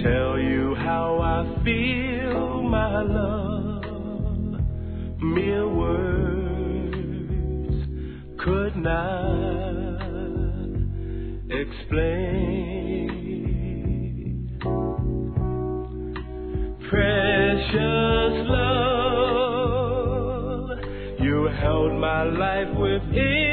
tell you how I feel, my love. Mere words could not explain. Precious love, you held my life within